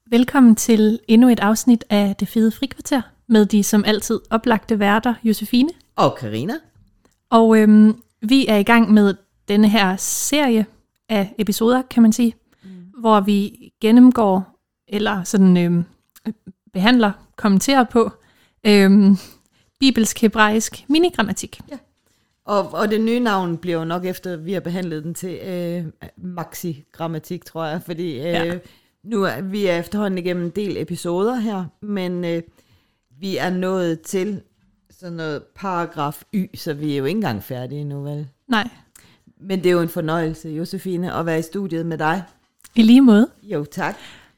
Velkommen til endnu et afsnit af Det Fede Frikvarter med de som altid oplagte værter, Josefine og Karina. Og vi er i gang med denne her serie af episoder, kan man sige, hvor vi gennemgår eller sådan behandler, kommenterer på bibelsk hebraisk minigrammatik. Ja. Og det nye navn bliver jo nok efter, vi har behandlet den til maxi-grammatik, tror jeg, fordi nu er vi efterhånden igennem en del episoder her, men vi er nået til sådan noget paragraf Y, så vi er jo ikke engang færdige nu, vel? Nej. Men det er jo en fornøjelse, Josefine, at være i studiet med dig. I lige måde. Jo, tak.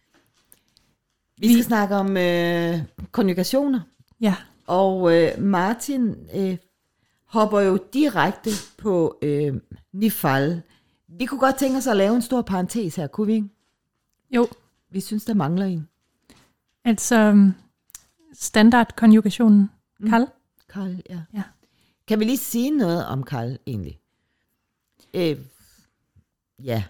Vi skal snakke om konjugationer. Ja. Og Martin hopper jo direkte på nifal. Vi kunne godt tænke os at lave en stor parentes her, kunne vi ikke? Jo. Vi synes, der mangler en. Altså standardkonjugationen kal. Kal, ja. Ja. Kan vi lige sige noget om kal egentlig? Ja.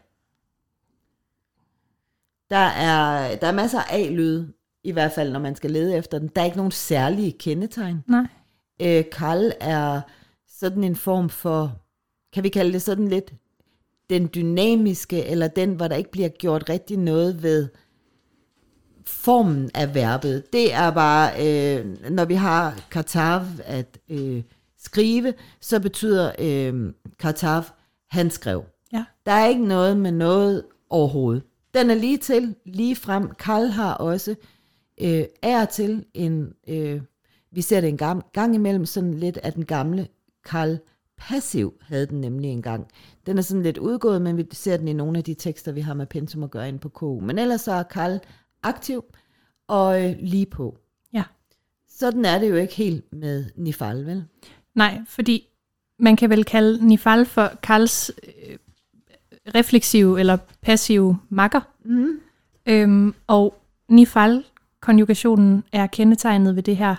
Der er masser af A-lyde, i hvert fald når man skal lede efter den. Der er ikke nogen særlige kendetegn. Nej. Kal er sådan en form for, kan vi kalde det sådan lidt, den dynamiske, eller den, hvor der ikke bliver gjort rigtig noget ved formen af verbet. Det er bare, når vi har katav at skrive, så betyder katav, han skrev. Ja. Der er ikke noget med noget overhovedet. Den er lige til, lige frem. Kal har også til en, vi ser det en gang imellem, sådan lidt af den gamle kal passiv havde den nemlig engang. Den er sådan lidt udgået, men vi ser den i nogle af de tekster, vi har med pensum at gøre ind på KU. Men ellers så er kal aktiv og lige på. Ja. Sådan er det jo ikke helt med nifal, vel? Nej, fordi man kan vel kalde nifal for kals refleksive eller passive makker. Og nifal-konjugationen er kendetegnet ved det her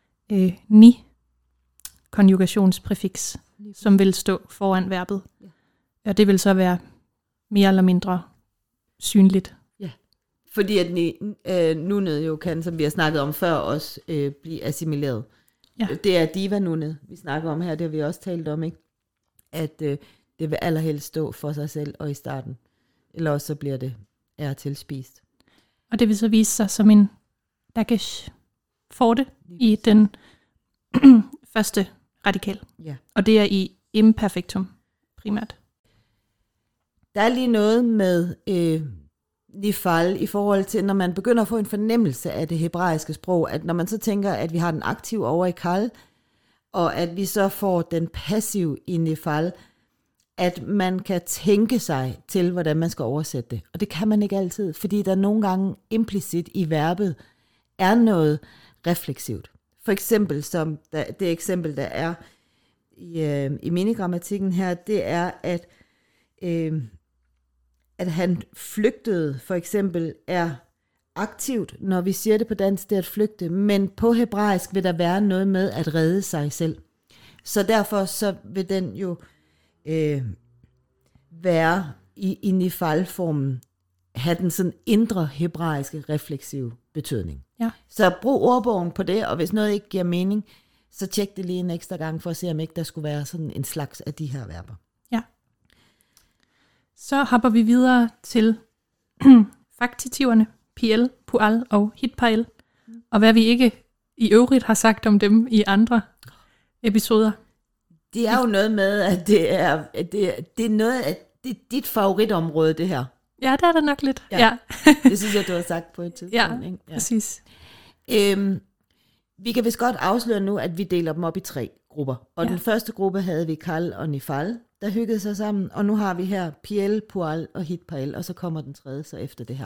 ni-konjugationspræfiks, som vil stå foran verbet. Ja. Og det vil så være mere eller mindre synligt. Ja, fordi at nunet jo kan, som vi har snakket om før, også blive assimileret. Ja. Det er diva-nunet, vi snakker om her, det har vi også talt om, ikke? At det vil allerhelst stå for sig selv og i starten. Eller også så bliver det tilspist. Og det vil så vise sig som en dagesh forte i den første radikal. Ja. Og det er i imperfektum primært. Der er lige noget med nifal i forhold til, når man begynder at få en fornemmelse af det hebraiske sprog, at når man så tænker, at vi har den aktive over i kal, og at vi så får den passive i nifal, at man kan tænke sig til, hvordan man skal oversætte det. Og det kan man ikke altid, fordi der nogle gange implicit i verbet er noget refleksivt. For eksempel, som det eksempel, der er i minigrammatikken her, det er, at han flygtede, for eksempel, er aktivt, når vi siger det på dansk, det er at flygte, men på hebraisk vil der være noget med at redde sig selv. Så derfor så vil den jo være i nifal-formen, have den sådan indre hebraiske refleksive betydning. Ja. Så brug ordbogen på det, og hvis noget ikke giver mening, så tjek det lige en ekstra gang, for at se, om ikke der skulle være sådan en slags af de her verber. Ja. Så hopper vi videre til faktitiverne, piel, pual og hitpael, og hvad vi ikke i øvrigt har sagt om dem i andre episoder. Det er jo noget med, at det er noget af dit favoritområde, det her. Ja, det er det nok lidt. Ja. Det synes jeg, du har sagt på et tidspunkt. Ja, ikke? Ja, præcis. Vi kan vist godt afsløre nu, at vi deler dem op i 3 grupper. Og den første gruppe havde vi kal og nifal, der hyggede sig sammen. Og nu har vi her piel, pual og hitpael, og så kommer den tredje så efter det her.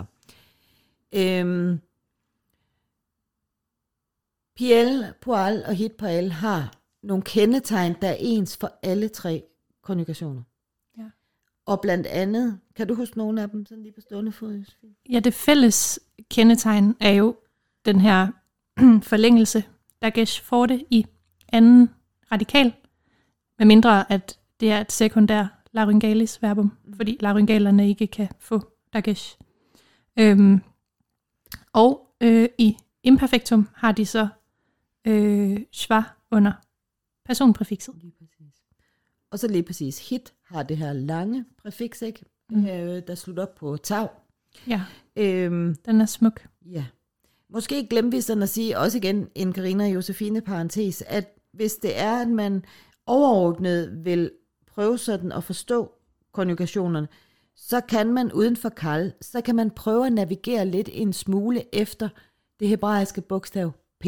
Piel, pual og hitpael har nogle kendetegn, der er ens for alle 3 konjugationer. Ja. Og blandt andet, kan du huske nogle af dem, sådan lige på stående fod? Ja, det fælles kendetegn er jo den her forlængelse, dagesh forte i anden radikal, med mindre at det er et sekundær laryngalis verbum, fordi laryngalerne ikke kan få dagesh. Og i imperfektum har de så schwa under personpræfikset. Lige præcis. Og så lige præcis hit har det her lange præfiks, ikke? Der slutter op på tag. Ja, den er smuk. Ja. Måske glemte vi sådan at sige, også igen en Carina og Josefine parentes, at hvis det er, at man overordnet vil prøve sådan at forstå konjugationerne, så kan man uden for kal, så kan man prøve at navigere lidt en smule efter det hebraiske bogstav P.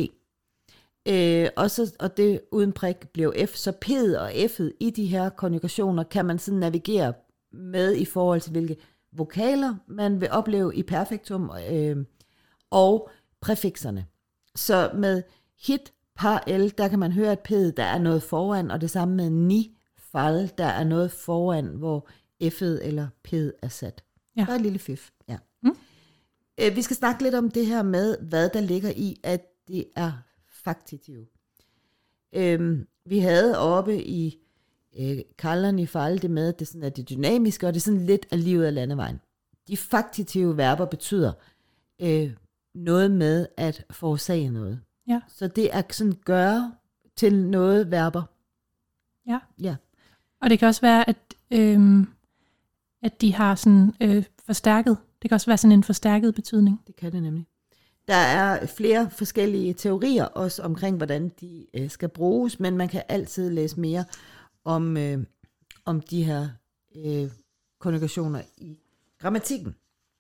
Og det uden prik bliver F, så P'et og F'et i de her konjugationer kan man sådan navigere med i forhold til hvilke vokaler man vil opleve i perfektum og præfikserne. Så med hit, par, el, der kan man høre, at P'et der er noget foran, og det samme med ni, fal, der er noget foran, hvor F'et eller P'et er sat. Ja. Bare et lille fif. Ja. Vi skal snakke lidt om det her med, hvad der ligger i, at det er faktitiv. Vi havde oppe i kalderen i fal det med, at det sådan er det dynamiske, og det er sådan lidt af livet af landevejen. De faktitive verber betyder noget med at forårsage noget. Ja. Så det er sådan gøre til noget verber. Ja. Ja. Og det kan også være, at de har sådan forstærket. Det kan også være sådan en forstærket betydning. Det kan det nemlig. Der er flere forskellige teorier også omkring, hvordan de skal bruges, men man kan altid læse mere om de her konjugationer i grammatikken.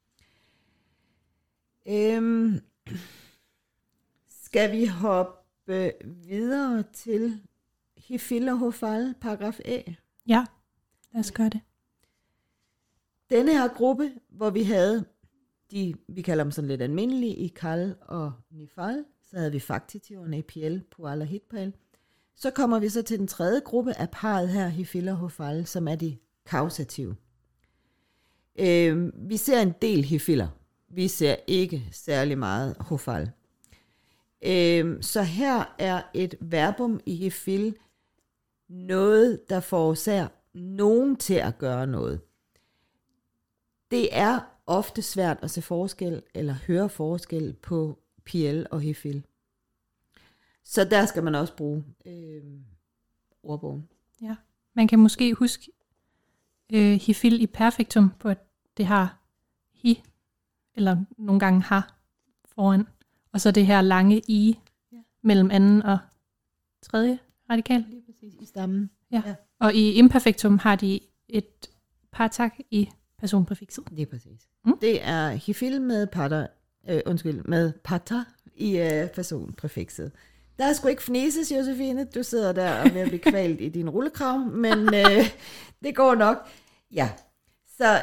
Skal vi hoppe videre til hifil og hofal, paragraf A? Ja, lad os gøre det. Denne her gruppe, hvor vi havde vi kalder dem sådan lidt almindelige, i kal og nifal, så havde vi faktitiverne i piel, pual og hitpal. Så kommer vi så til den tredje gruppe af parret her, hifil og hofal, som er de kausative. Vi ser en del hifiller. Vi ser ikke særlig meget hofal. Så her er et verbum i hifil noget, der forårsager nogen til at gøre noget. Det er ofte svært at se forskel eller høre forskel på piel og hifil. Så der skal man også bruge ordbogen. Ja, man kan måske huske hifil i perfektum på, at det har hi, eller nogle gange har foran. Og så det her lange i mellem anden og tredje radikal. Lige præcis, i stammen. Ja. Og i imperfektum har de et partak i personpræfikset. Lige præcis. Det er hifil med med pater i personpræfikset. Der er sgu ikke fnises, Josefine. Du sidder der og er ved at blive kvalt i din rullekrav, men det går nok. Ja, så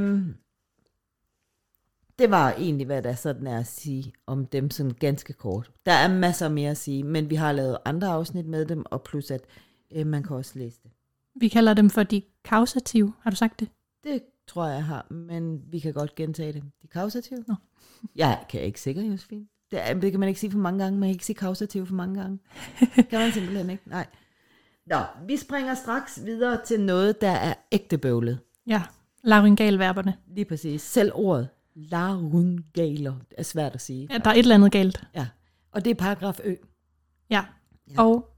det var egentlig, hvad der sådan er at sige om dem sådan ganske kort. Der er masser mere at sige, men vi har lavet andre afsnit med dem, og plus at man kan også læse det. Vi kalder dem for de kausative. Har du sagt det? Det tror jeg har, men vi kan godt gentage det. De kausative? Nå. Jeg kan ikke sikker, Josefine. Det kan man ikke sige for mange gange. Man kan ikke sige kausative for mange gange. Kan man simpelthen ikke. Nej. Nå, vi springer straks videre til noget, der er ægte bøvlet. Ja, laryngalverberne. Lige præcis. Selv ordet laryngaler er svært at sige. Ja, der er et eller andet galt. Ja, og det er paragraf Ø. Ja, og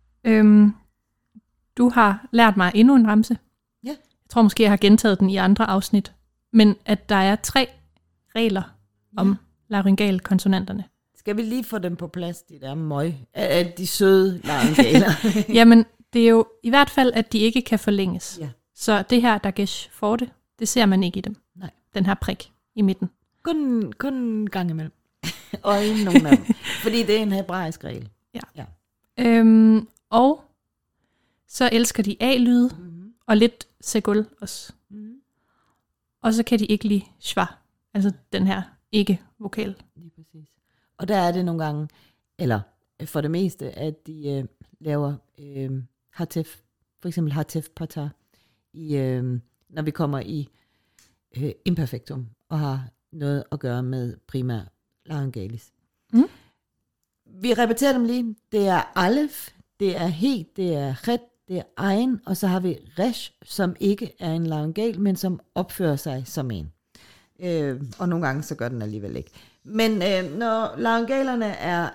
du har lært mig endnu en remse. Ja. Jeg tror måske, jeg har gentaget den i andre afsnit. Men at der er 3 regler om laryngalkonsonanterne. Skal vi lige få dem på plads, de der de søde laryngaler? Jamen, det er jo i hvert fald, at de ikke kan forlænges. Ja. Så det her, dagesh for det ser man ikke i dem. Nej. Den her prik i midten. Kun en gang imellem. Og inden nogen af dem. Fordi det er en hebraisk regel. Ja. Og så elsker de A-lyde, og lidt segul også. Og så kan de ikke lide schwa, altså den her ikke-vokal. Lige præcis. Og der er det nogle gange, eller for det meste, at de laver hatef, for eksempel hatef patar, når vi kommer i imperfektum, og har noget at gøre med primær laryngalis. Vi repeterer dem lige. Det er alef, det er he, det er ret, det er ein, og så har vi resh, som ikke er en laryngal, men som opfører sig som en. Og nogle gange så gør den alligevel ikke. Men når laryngalerne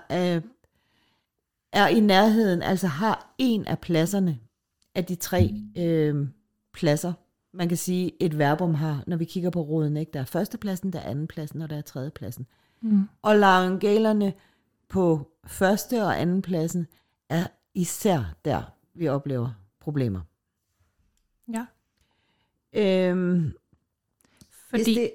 er i nærheden, altså har en af pladserne af de 3 pladser, man kan sige, et verbum har, når vi kigger på roden, ikke? Der er førstepladsen, der er andenpladsen, og der er tredjepladsen. Og laryngalerne på første og andenpladsen er især der, vi oplever problemer. Ja. Fordi...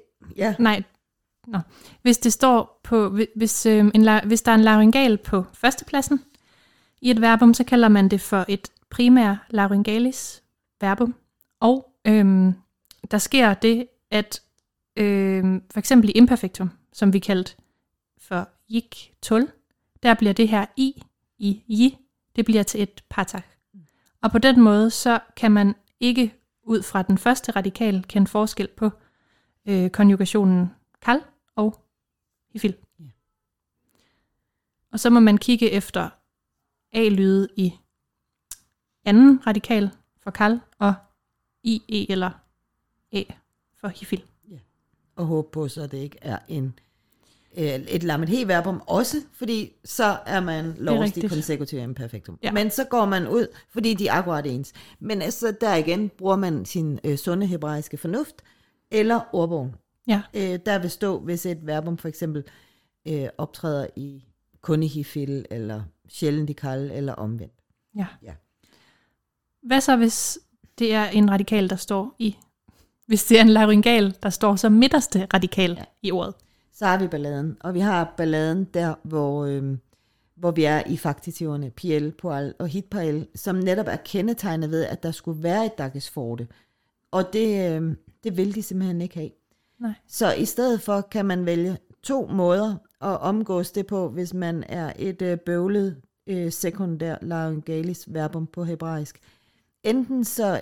Hvis det står på, hvis der er en laryngal på førstepladsen i et verbum, så kalder man det for et primær laryngalis verbum. Og der sker det, at for eksempel i imperfektum, som vi kaldte for jik tul, der bliver det her i, det bliver til et patak. Og på den måde, så kan man ikke ud fra den første radikal kende forskel på konjugationen kal og hifil. Yeah. Og så må man kigge efter a-lyde i anden radikal for kal og i, eller a for hifil. Yeah. Og håbe på, så det ikke er et lamet he-verbum også, fordi så er man lost i konsekutiv imperfektum. Ja. Men så går man ud, fordi de er akkurat ens. Men altså der igen bruger man sin sunde hebraiske fornuft, eller ordbogen. Ja. Der vil stå, hvis et verbum for eksempel optræder kun i hifil, eller sjældent i kal, eller omvendt. Ja. Hvad så, hvis det er en radikal, der står hvis det er en laryngal, der står som midterste radikal i ordet? Så har vi balladen, og vi har balladen der, hvor vi er i faktitiverne, piel, poal og hitpael, som netop er kendetegnet ved, at der skulle være et dagesforte. Og det vil de simpelthen ikke have. Nej. Så i stedet for kan man vælge 2 måder at omgås det på, hvis man er et bøvlet sekundær laryngalis verbum på hebraisk. Enten så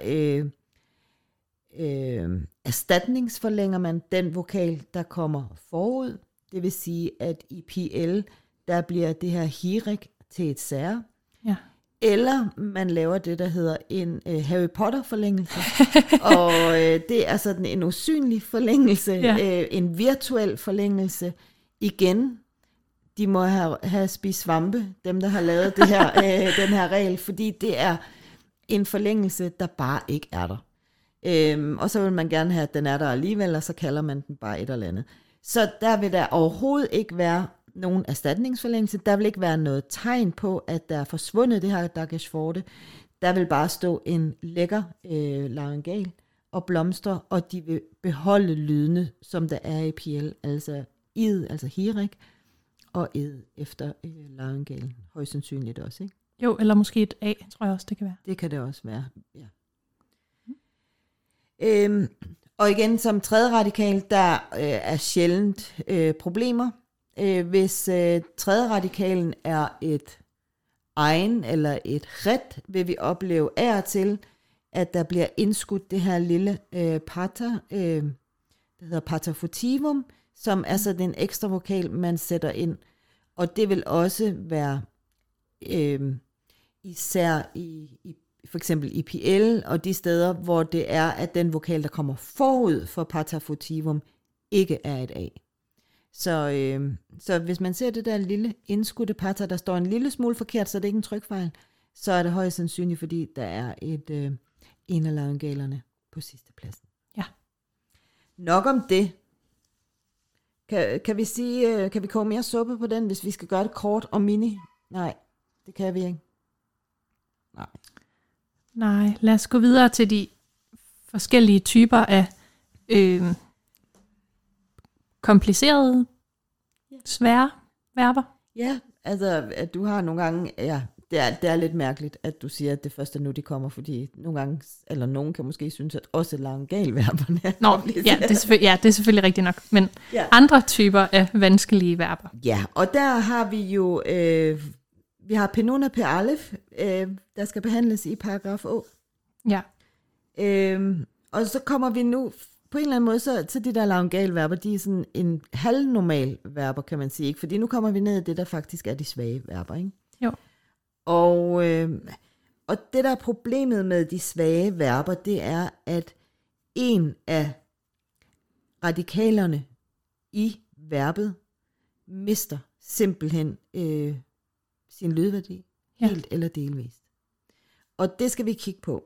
erstatningsforlænger man den vokal, der kommer forud. Det vil sige, at i PL, der bliver det her hirik til et sær. Ja. Eller man laver det, der hedder en Harry Potter-forlængelse. Og det er sådan en usynlig forlængelse, en virtuel forlængelse. Igen, de må have spist svampe, dem der har lavet det her, den her regel, fordi det er en forlængelse, der bare ikke er der. Og så vil man gerne have, at den er der alligevel, og så kalder man den bare et eller andet. Så der vil der overhovedet ikke være nogen erstatningsforlængelse. Der vil ikke være noget tegn på, at der er forsvundet det her dagesforte. Der vil bare stå en lækker laryngal og blomster, og de vil beholde lydene, som der er i PL, altså id, altså hirik, og ed efter laryngalen. Højst sandsynligt også, ikke? Jo, eller måske et A, tror jeg også, det kan være. Det kan det også være, ja. Og igen, som tredje radikal, der er sjældent problemer. Hvis tredje radikalen er et egen eller et ret, vil vi opleve af og til, at der bliver indskudt det her lille pater, der hedder pater furtivum, som er så den ekstra vokal, man sætter ind. Og det vil også være især i for eksempel i PL, og de steder, hvor det er, at den vokal, der kommer forud for pater furtivum, ikke er et A. Så hvis man ser det der lille indskudte pater, der står en lille smule forkert, så det er ikke en trykfejl, så er det højst sandsynligt, fordi der er en af laryngalerne på sidste pladsen. Ja. Nok om det. Kan vi sige, kan vi koge mere suppe på den, hvis vi skal gøre det kort og mini? Nej, det kan vi ikke. Nej, lad os gå videre til de forskellige typer af komplicerede, svære verber. Ja, altså at du har nogle gange, ja, det er lidt mærkeligt, at du siger, at det første nu de kommer, fordi nogle gange, eller nogen kan måske synes, at også laryngalverberne er komplicerede. Det er selvfølgelig rigtigt nok, men andre typer af vanskelige verber. Ja, og der har vi jo, vi har penuna per alef, der skal behandles i paragraf Å. Ja. Og så kommer vi nu på en eller anden måde, så de der laryngalverber, de er sådan en halvnormal verber, kan man sige, ikke? Fordi nu kommer vi ned i det, der faktisk er de svage verber, ikke? Jo. Og det der er problemet med de svage verber, det er, at en af radikalerne i verbet mister simpelthen sin lydværdi, helt eller delvist. Og det skal vi kigge på.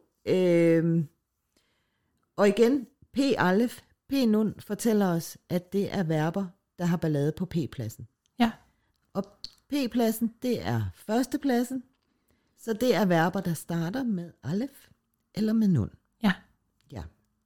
Og igen, p-alef, p-nun fortæller os, at det er verber, der har ballade på p-pladsen. Ja. Og p-pladsen, det er førstepladsen, så det er verber, der starter med alef eller med nun. Ja. Ja.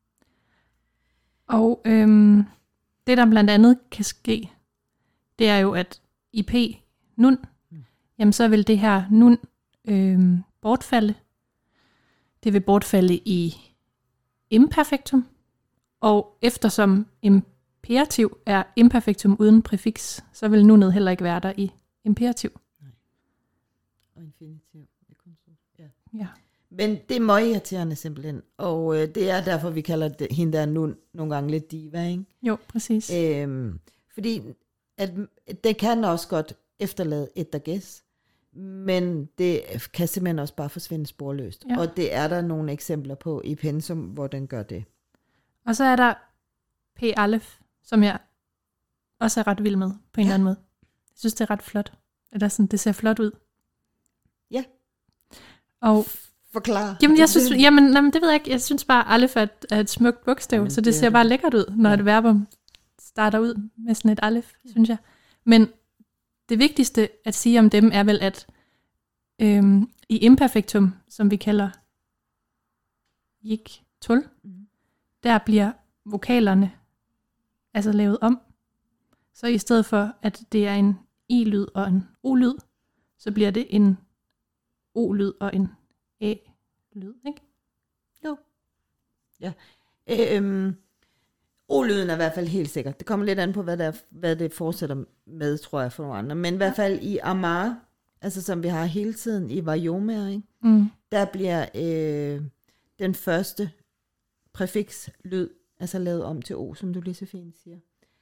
Og det, der blandt andet kan ske, det er jo, at i p-nun, jamen så vil det her nun bortfalde. Det vil bortfalde i imperfektum, og eftersom imperativ er imperfektum uden præfiks, så vil nunet heller ikke være der i imperativ. Nej. Og infinitiv. Ja. Ja. Men det er møgirriterende simpelthen, og det er derfor, vi kalder det, hende der nun nogle gange lidt diva, ikke? Jo, præcis. Fordi at det kan også godt efterlade et dages, men det kan simpelthen også bare forsvinde sporløst. Ja. Og det er der nogle eksempler på i pensum, hvor den gør det. Og så er der p-alef, som jeg også er ret vild med på en eller anden måde. Jeg synes, det er ret flot. Eller sådan, det ser flot ud. Ja. Og forklare. Jamen, jeg synes, jamen, det ved jeg ikke. Jeg synes bare, alef er et smukt bogstav, så det ser bare lækkert ud, når et verbum starter ud med sådan et alef, synes jeg. Men det vigtigste at sige om dem er vel, at i imperfektum, som vi kalder jik tul, der bliver vokalerne altså lavet om. Så i stedet for, at det er en i-lyd og en o-lyd, så bliver det en o-lyd og en a-lyd, ikke? Jo. Ja. O-lyden er i hvert fald helt sikkert. Det kommer lidt an på, hvad det fortsætter med, tror jeg, for nogle andre. Men i hvert fald i Amar, altså som vi har hele tiden i Vajomer, ikke? Der bliver den første præfikslyd altså lavet om til O, som du lige så fint siger.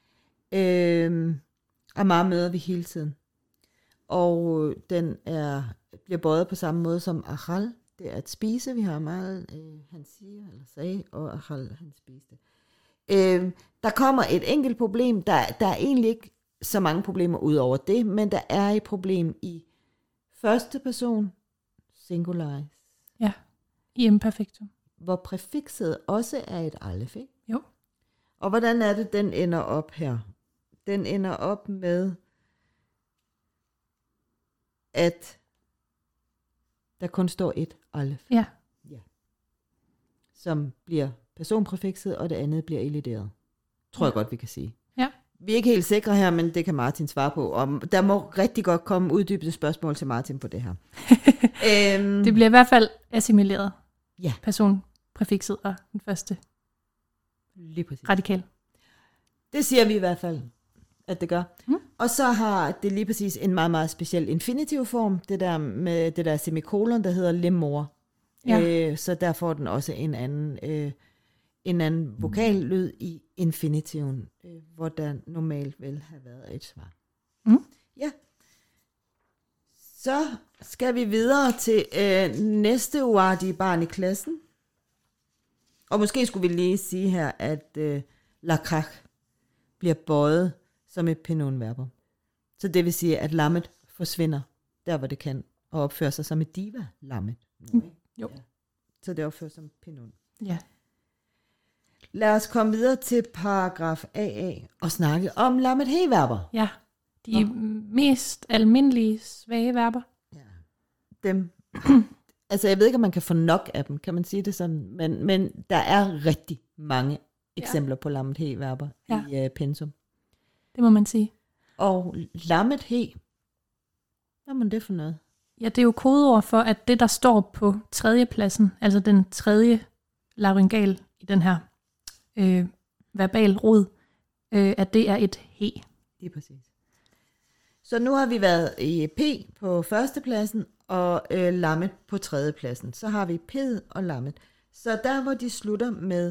Amar møder vi hele tiden. Og den bliver bøjet på samme måde som Achal. Det er at spise. Vi har Amar, han siger eller sagde, og Achal, han spiste. Der kommer et enkelt problem. Der er egentlig ikke så mange problemer ud over det, men der er et problem i første person singularis. Ja, i imperfektum. Hvor præfikset også er et alef, ikke? Jo. Og hvordan er det, den ender op her? Den ender op med, at der kun står et alef. Ja. Som bliver personpræfikset, og det andet bliver elideret. Tror jeg godt, vi kan sige. Ja. Vi er ikke helt sikre her, men det kan Martin svare på. Og der må rigtig godt komme uddybende spørgsmål til Martin på det her. Det bliver i hvert fald assimileret. Ja. Personpræfikset og den første lige præcis. radikal. Det siger vi i hvert fald, at det gør. Og så har det lige præcis en meget, meget speciel infinitivform. Det der med det der semikolon, der hedder lemor. Ja. Så der får den også en anden vokallyd i infinitiven, hvor der normalt vil have været et svar. Ja. Så skal vi videre til næste uartige barn i klassen. Og måske skulle vi lige sige her, at lakrak bliver bøjet som et penonverbum. Så det vil sige, at lammet forsvinder der, hvor det kan, og opfører sig som et diva-lammet. Jo. Ja. Så det opfører som penon. Ja. Lad os komme videre til paragraf AA og snakke om lammet he-verber. Ja, de mest almindelige svage verber. Ja. Dem. Altså, jeg ved ikke, om man kan få nok af dem, kan man sige det sådan, men der er rigtig mange eksempler på lammet he-verber i pensum. Det må man sige. Og lammet he, hvad er det for noget? Ja, det er jo kodeord for, at det, der står på tredjepladsen, altså den tredje laryngal i den her verbal rod, at det er et he. Det er præcis. Så nu har vi været i P på førstepladsen, og lammet på tredjepladsen. Så har vi P'et og lammet. Så der, hvor de slutter med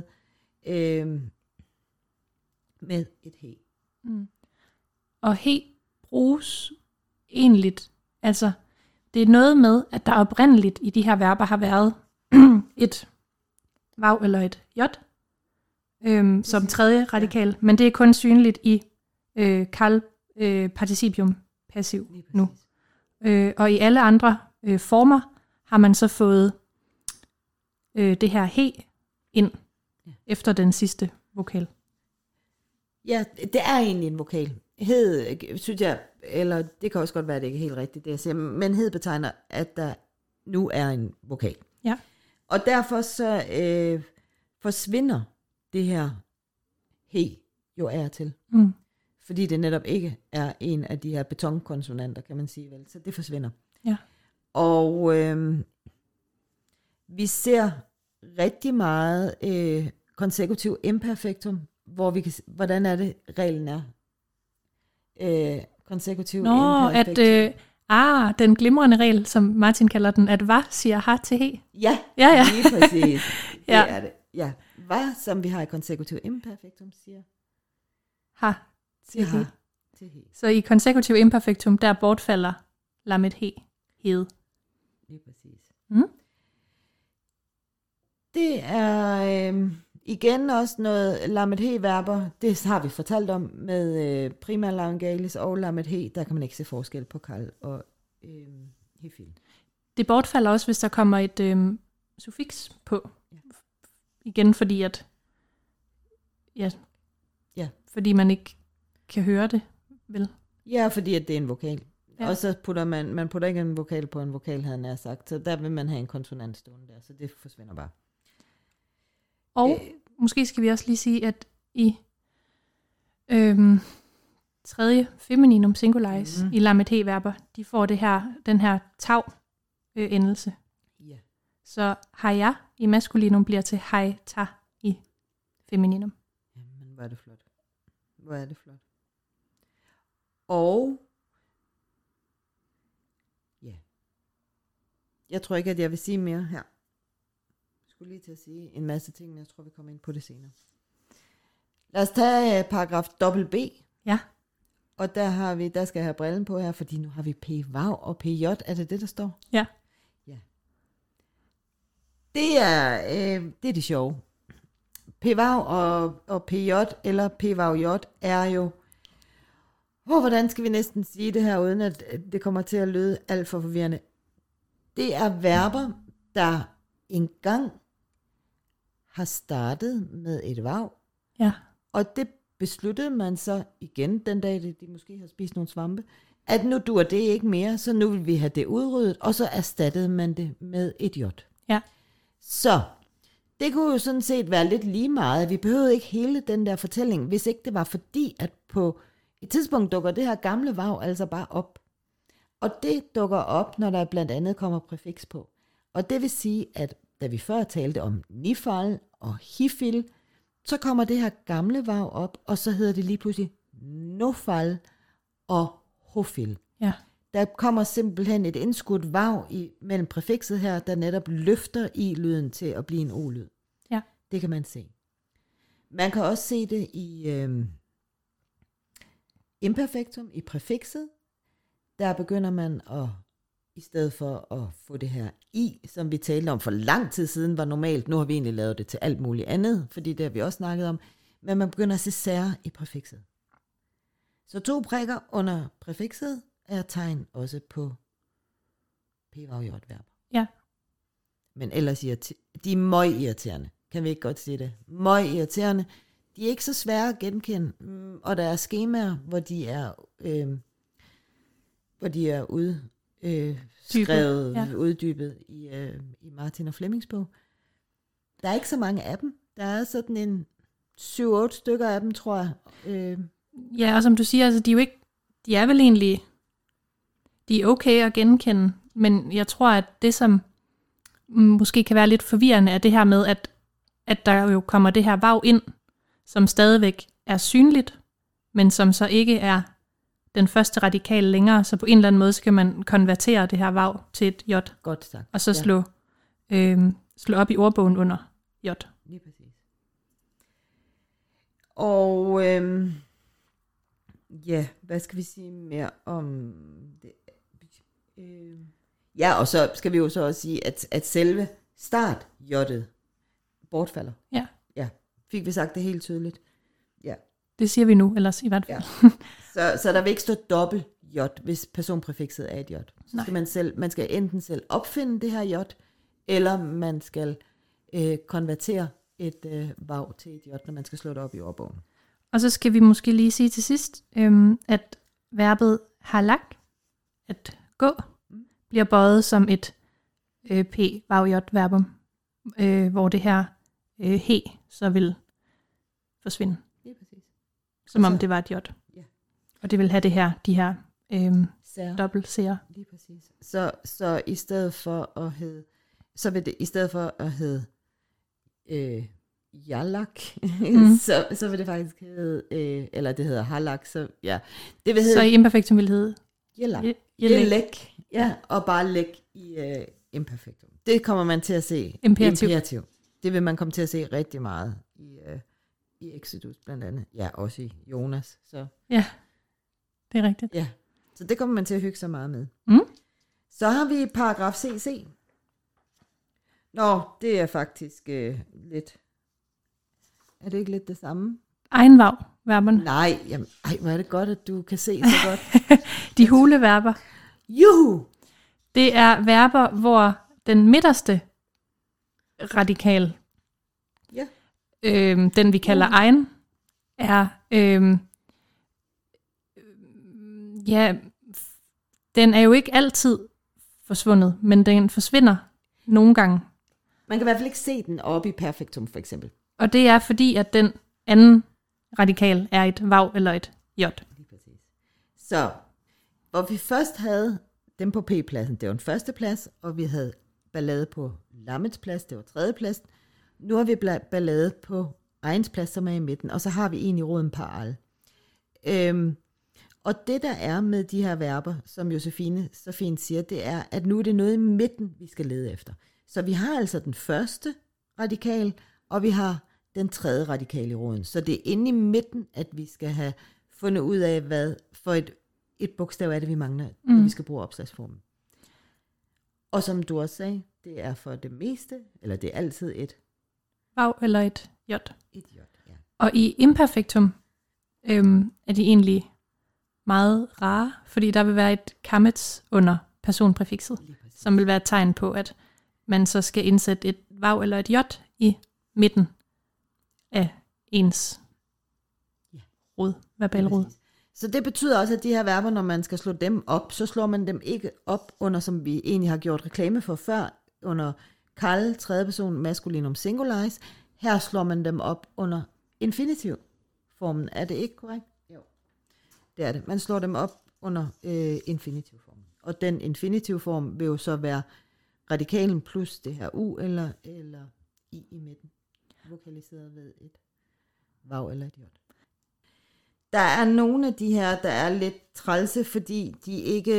et he. Og he bruges egentlig, altså det er noget med, at der oprindeligt i de her verber har været et vav eller et j, som tredje radikal, men det er kun synligt i Karl participium passiv nu. Og i alle andre former har man så fået det her he ind efter den sidste vokal. Ja, det er egentlig en vokal. Hed, synes jeg, eller det kan også godt være, at det ikke er helt rigtigt, det jeg siger, men hed betegner, at der nu er en vokal. Ja. Og derfor så forsvinder det her he jo er til. Fordi det netop ikke er en af de her betonkonsonanter, kan man sige vel. Så det forsvinder. Ja. Og vi ser rigtig meget konsekutiv imperfektum, hvor vi kan, hvordan er det, reglen er? Konsekutiv imperfektum. At den glimrende regel, som Martin kalder den, at var siger har til he. Ja, ja. Lige præcis. Det er det. Ja, var, som vi har i konsekutiv imperfektum, siger har til he. Til he. Så i konsekutiv imperfektum, der bortfalder lamet he, hed. Lige præcis. Mm. Det er igen også noget lamet he-verber. Det har vi fortalt om med primær laryngalis og lamet he. Der kan man ikke se forskel på kald og hefil. Det bortfalder også, hvis der kommer et suffiks på. Ja. Igen fordi at fordi man ikke kan høre det, vel? Ja, fordi at det er en vokal. Ja. Og så putter man putter ikke en vokal på en vokal, havde jeg sagt. Så der vil man have en konsonant stående der, så det forsvinder bare. Og måske skal vi også lige sige, at i tredje femininum singularis i lamet he-verber, de får den her tav-endelse. Ja. Så haja i maskulinum bliver til hej-ta i femininum. Jamen, hvor er det flot. Hvor er det flot. Og ja, jeg tror ikke, at jeg vil sige mere her. Jeg skulle lige til at sige en masse ting, men jeg tror, vi kommer ind på det senere. Lad os tage paragraf B. Ja. Og der skal jeg have brillen på her, fordi nu har vi P-vav og P-j. Er det det, der står? Ja. Ja. Det er det sjove. P-vav og P-j eller P-vav-j er jo... hvordan skal vi næsten sige det her, uden at det kommer til at lyde alt for forvirrende? Det er verber, der engang har startet med et vav. Ja. Og det besluttede man så igen, den dag de måske har spist nogle svampe, at nu dur det ikke mere, så nu vil vi have det udryddet, og så erstattede man det med et j. Ja. Så det kunne jo sådan set være lidt lige meget. Vi behøvede ikke hele den der fortælling, hvis ikke det var fordi, at på et tidspunkt dukker det her gamle vav altså bare op. Og det dukker op, når der blandt andet kommer præfiks på. Og det vil sige, at da vi før talte om nifal og hifil, så kommer det her gamle vav op, og så hedder det lige pludselig nofal og hofil. Ja. Der kommer simpelthen et indskudt vav mellem præfikset her, der netop løfter i-lyden til at blive en o-lyd. Ja. Det kan man se. Man kan også se det i imperfektum, i præfikset. Der begynder man at, i stedet for at få det her i, som vi talte om for lang tid siden, var normalt. Nu har vi egentlig lavet det til alt muligt andet, fordi det har vi også snakket om. Men man begynder at se sære i præfikset. Så 2 prikker under præfikset er tegn også på p-vav-j-verber. Ja. Men ellers de er møgirriterende. Kan vi ikke godt sige det? Møgirriterende. De er ikke så svære at genkende, og der er skemaer, hvor de er uddybet i Martin og Flemmings bog. Der er ikke så mange af dem. Der er sådan en 7-8 stykker af dem, tror jeg. Ja, og som du siger, altså, de er vel egentlig, de er okay at genkende, men jeg tror, at det, som måske kan være lidt forvirrende, er det her med, at der jo kommer det her vav ind, som stadigvæk er synligt, men som så ikke er den første radikal længere, så på en eller anden måde skal man konvertere det her vav til et j. Godt sagt. Og så slå op i ordbogen under j. Lige præcis. Og hvad skal vi sige mere om det? Ja, og så skal vi jo så også sige, at selve start-jottet bortfalder. Ja. Ja, Fik vi sagt det helt tydeligt? Ja. Det siger vi nu, ellers i hvert fald. Ja. Så der vil ikke stå dobbelt j, hvis personpræfikset er et j. Så skal man skal enten selv opfinde det her j, eller man skal konvertere et vav til et j, når man skal slå det op i ordbogen. Og så skal vi måske lige sige til sidst, at verbet halak, at gå, bliver bøjet som et p-vav-j-verbum, hvor det her he så vil forsvinde. Lige præcis. Som om det var et j. Ja. Og det vil have de her dobbelt seere. Lige præcis. Så i stedet for at hedde, så vil det i stedet for at hedde jalak, så vil det faktisk hedde, eller det hedder halak, så ja. Det vil hedde, så i imperfektum vil det hedde jelek. Ja, og bare læg i imperfektum. Det kommer man til at se. Imperativ. Det vil man komme til at se rigtig meget i Exodus blandt andet. Ja, også i Jonas. Så. Ja, det er rigtigt. Ja, så det kommer man til at hygge sig meget med. Så har vi paragraf CC. Nå, det er faktisk lidt... Er det ikke lidt det samme? Egenvav-verberne. Nej, jamen, hvor er det godt, at du kan se så godt. De huleverber. Juhu! Det er verber, hvor den midterste radikal, den vi kalder egen, er, den er jo ikke altid forsvundet, men den forsvinder nogle gange. Man kan i hvert fald ikke se den oppe i perfektum, for eksempel. Og det er fordi, at den anden radikal er et vav eller et j. Lige præcis. Så, hvor vi først havde dem på P-pladsen, det var en første plads, og vi havde ballade på lammets plads, det var tredje plads. Nu har vi ballade på egens plads, som er i midten, og så har vi en i roden par al. Og det der er med de her verber, som Josefine så fint siger, det er, at nu er det noget i midten, vi skal lede efter. Så vi har altså den første radikal, og vi har den tredje radikal i roden. Så det er inde i midten, at vi skal have fundet ud af, hvad for et bogstav er det, vi mangler, når vi skal bruge opslagsformen. Og som du også sagde, det er for det meste, eller det er altid et vav eller et j. Et j, ja. Og i imperfektum er de egentlig meget rare, fordi der vil være et kamets under personpræfikset, som vil være et tegn på, at man så skal indsætte et vav eller et j i midten af ens rod, verbalrod. Så det betyder også, at de her verber, når man skal slå dem op, så slår man dem ikke op under, som vi egentlig har gjort reklame for før, under kald, tredje person, maskulinum singularis. Her slår man dem op under infinitivformen. Er det ikke korrekt? Jo. Det er det. Man slår dem op under infinitivformen. Og den infinitivform vil jo så være radikalen plus det her u eller i midten. Vokaliseret ved et vav eller et j. Der er nogle af de her, der er lidt trælse, fordi de ikke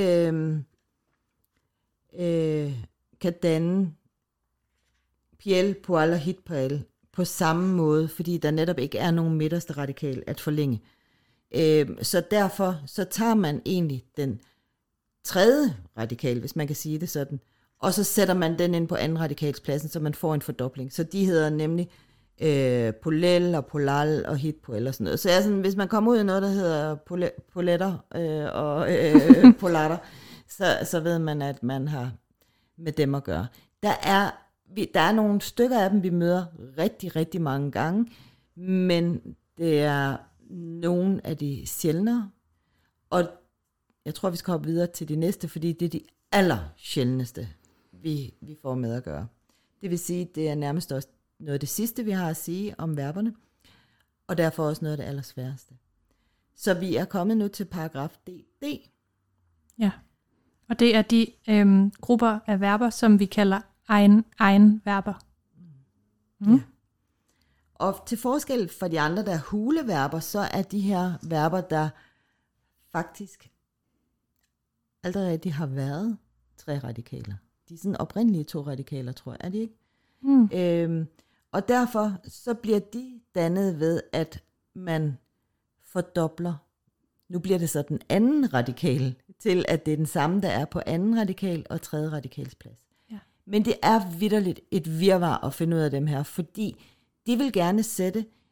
kan danne piel, poal og hitpoal på samme måde, fordi der netop ikke er nogen midterste radikal at forlænge. Så derfor så tager man egentlig den tredje radikal, hvis man kan sige det sådan, og så sætter man den ind på anden radikalspladsen, så man får en fordobling. Så de hedder nemlig polel og polal og hitpoal og sådan noget. Så sådan, hvis man kommer ud i noget, der hedder poletter og polatter, så ved man, at man har med dem at gøre. Der er nogle stykker af dem, vi møder rigtig, rigtig mange gange, men det er nogle af de sjældnere, og jeg tror, vi skal hoppe videre til de næste, fordi det er de allersjældneste, vi får med at gøre. Det vil sige, det er nærmest også noget af det sidste, vi har at sige om verberne, og derfor også noget af det allersværeste. Så vi er kommet nu til paragraf DD. Ja, og det er de grupper af verber, som vi kalder egen verber. Ja. Og til forskel fra de andre, der er huleverber, så er de her verber, der faktisk aldrig rigtig har været 3 radikaler. De er sådan oprindelige 2 radikaler, tror jeg. Er de ikke? Og derfor så bliver de dannet ved, at man fordobler. Nu bliver det så den anden radikal, til at det er den samme, der er på anden radikal og tredje radikalsplads. Ja. Men det er vitterligt et virvar at finde ud af dem her, fordi de vil gerne sætte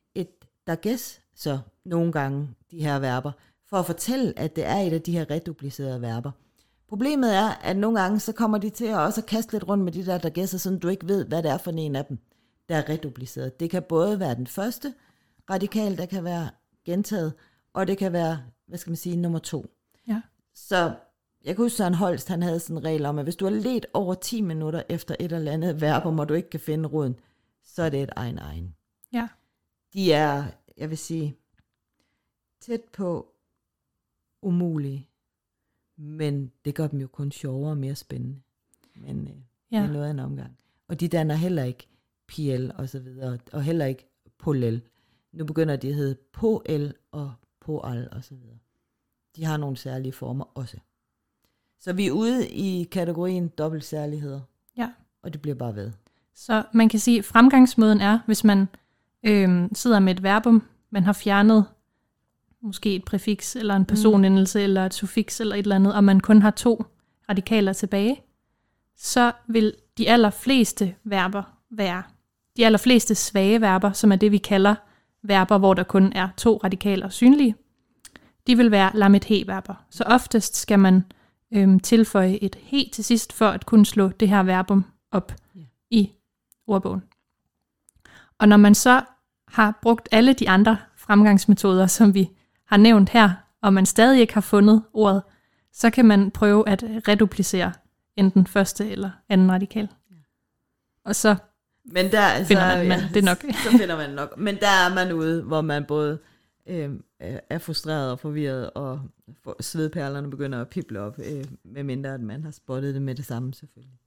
dages så nogle gange de her verber, for at fortælle, at det er et af de her reduplicerede verber. Problemet er, at nogle gange så kommer de til at også kaste lidt rundt med de der dages'er, så du ikke ved, hvad det er for en af dem, der er redupliceret. Det kan både være den første radikal, der kan være gentaget, og det kan være, nummer 2. Ja. Så jeg kan huske, Søren Holst, han havde sådan en regel om, at hvis du har ledt over 10 minutter efter et eller andet verb, og du ikke kan finde roden, så er det et egen. Ja. De er, jeg vil sige, tæt på umulige, men det gør dem jo kun sjovere og mere spændende. Men det er noget af en omgang. Og de danner heller ikke PL og så videre, og heller ikke POL. Nu begynder de at hedde POL og POAL og så videre. De har nogle særlige former også. Så vi er ude i kategorien dobbelt særligheder. Ja. Og det bliver bare ved. Så man kan sige, at fremgangsmåden er, hvis man sidder med et verbum, man har fjernet måske et præfiks, eller en personendelse, eller et suffiks, eller et eller andet, og man kun har 2 radikaler tilbage, så vil de allerfleste verber være de allerfleste svage verber, som er det, vi kalder verber, hvor der kun er 2 radikaler synlige, de vil være lamet he-verber. Så oftest skal man tilføje et he til sidst, for at kunne slå det her verbum op i ordbogen. Og når man så har brugt alle de andre fremgangsmetoder, som vi har nævnt her, og man stadig ikke har fundet ordet, så kan man prøve at reduplicere enten første eller anden radikal. Og så finder man det nok. Så finder man nok. Men der er man ude, hvor man både er frustreret og forvirret, og svedperlerne begynder at pible op, medmindre at man har spottet det med det samme selvfølgelig.